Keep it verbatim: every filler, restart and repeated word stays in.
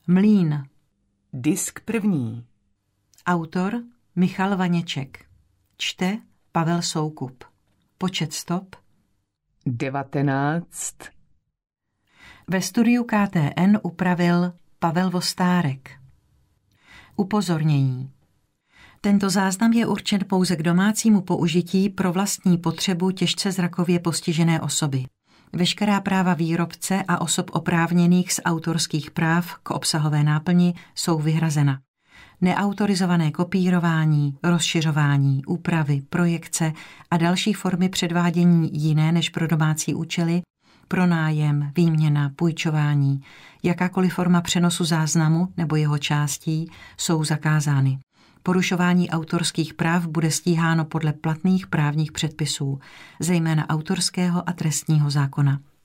Mlýn. Disk první. Autor Michal Vaněček. Čte Pavel Soukup. Počet stop devatenáct. Ve studiu K T N upravil Pavel Vostárek. Upozornění. Tento záznam je určen pouze k domácímu použití pro vlastní potřebu těžce zrakově postižené osoby. Veškerá práva výrobce a osob oprávněných z autorských práv k obsahové náplni jsou vyhrazena. Neautorizované kopírování, rozšiřování, úpravy, projekce a další formy předvádění jiné než pro domácí účely, pronájem, výměna, půjčování, jakákoliv forma přenosu záznamu nebo jeho částí jsou zakázány. Porušování autorských práv bude stíháno podle platných právních předpisů, zejména autorského a trestního zákona.